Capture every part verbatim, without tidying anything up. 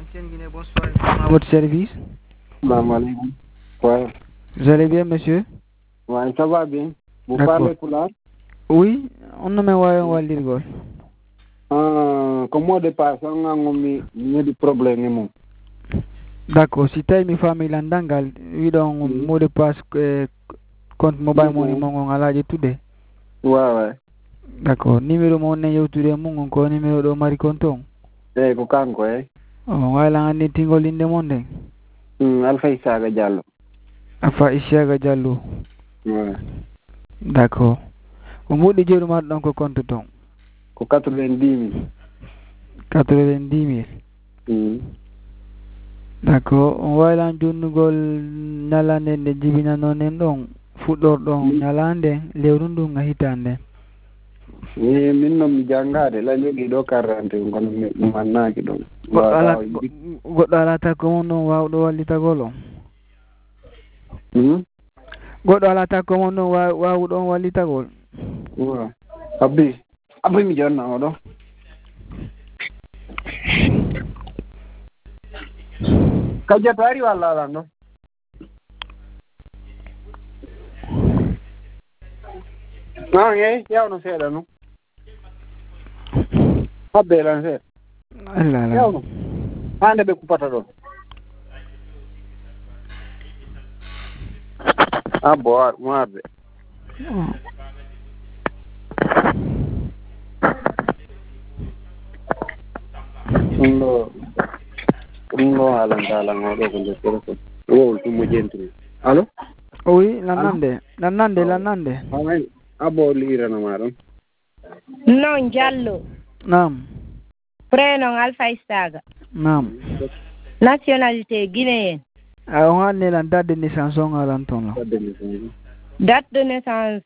Ancienne Guinée, bonsoir. À votre service. Salam alaikum. Ouais. Vous allez bien, monsieur? Ouais, ça va bien. Vous D'accord. parlez Pulaar? Oui, on ne me voit pas lire. Ah, comment de passer on a ngomi ni di problème mo. D'accord, si tay mi famille landangal, wi don mot de passe compte mobile money mo ngalaje tudde. Ouais ouais. D'accord, numéro mo ne yewtude mo ko numéro do mari konton. Eh ko kanko eh. Oh, wala ngani tingol inde monde. Hmm, Alpha Isaga Diallo. Alpha Isaga Diallo. Ouais. D'accord. O modi jeeru ma don ko compte ton. Ko quatre-vingt-dix mille. quatre-vingt-dix mille. Hmm. D'accord, on wala jonnugol nyalande nde jibina nonen don fuddor don nyalande lewru ndu nga hitande. Ni min no mi jangade la jogi do quarante ngon mi mannaki don. Goddo ala goddo ala ta ko non wawdo wallita golo. Hmm. Goddo ala ta ko non wawdo wallita gol. Ouais. Abbi, abbi mi jonna odo. Kajatari wala la no. No, eh, ya no sé, no. Abbe la sé. Allah la. Ya no. Ande be kupata do. Abo ar muabe. No. No alan dalan odo ko de ko. O tu mo jentri. Allo? Oui, lanande. Lanande, lanande. Amen. Abo lira na maron. Non, Diallo. Naam. Prénom Alpha Isaga. Naam. Nationalité guinéenne. Ah, on a la date de naissance on a l'anton là. Date de naissance.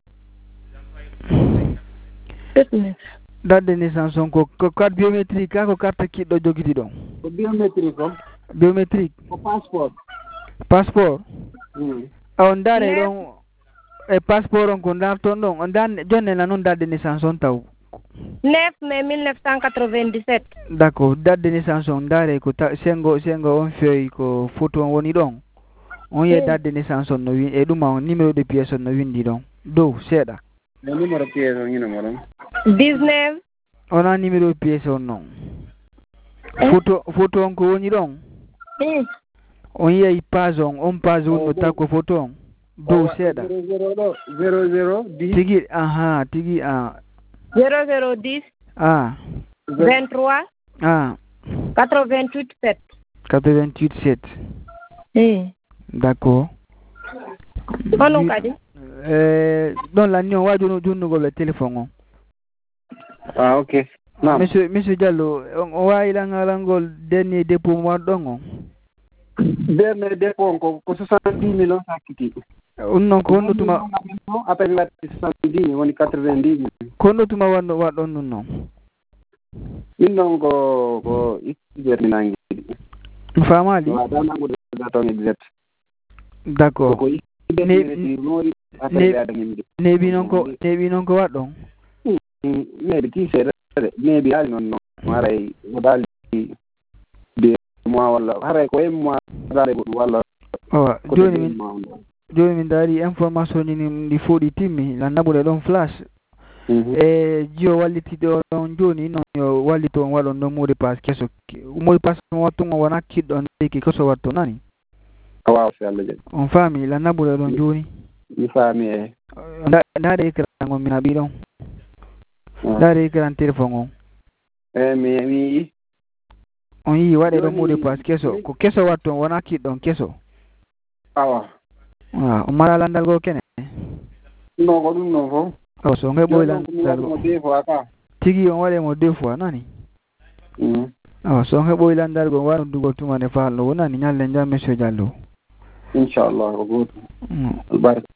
Date de naissance on ko carte biométrique ko carte ki do jogiti don. Ko biométrique ko? Biométrique. Ko passeport. Passeport. Hmm. On dare don e passeport on ko ndar ton don on dan jonne la non date de naissance on taw. neuf mai mille neuf cent quatre-vingt-dix-sept. D'accord, date de naissance on dare ko sengo sengo on feuille ko photo on woni don. On y date de naissance on no wi e dum on numéro de pièce on no windi don. Do seda. Le numéro pièce on ina maron. dix-neuf. On a numéro de pièce on non. Photo photo on ko woni don. Hmm. On y page on on page on no ta ko photo on. Do seda. zéro zéro dix. Tigi aha tigi ah. zéro zéro dix. Ah. vingt-trois. Ah. quatre-vingt-huit sept. quatre-vingt-huit sept. Hmm. D'accord. Ono kadi. Euh dans la nuit on va donner le téléphone. Ah OK. Non. Monsieur monsieur Diallo, on va ila ngalangol dernier dépôt mo dongo. Dernier dépôt ko ko soixante-dix mille on sakiti. On ko on tuma appel la soixante-dix woni quatre-vingt-dix mille. Kono tuma wando wadon non non. Min non ko ko itti nangi. Famali. Wa dana ko daton exact. D'accord. Ko ne ne bi non ko ne bi non ko wadon. Ne bi sere ne bi al non no maray modal de mo wala haray ko em mo dare wala. Oh, joni min joni min dari information ni di fodi timmi la nabule don flash. E jio walliti do don joni non yo wallito wadon no mode pass keso mode pass watto mo wana kidon de ko so watto nani. Waaw fi Allah je. On famille la nabule don joni. Ni famille. Da da de ekran ngo mina bi don. Da de ekran telephone on. Eh mi mi on yi wade do mode pass keso ko keso watto wana kidon keso. Awa. Ah, o mara landal go kene. No ko dum no fo. Oh, so ngai boy landal go. Tigi on wade mo deux fois nani. Mm. Oh, so ngai boy landal go waru dugo tuma ne fa lo nani nyalle njam monsieur Diallo. Inshallah ko goto. Mm. Albarka.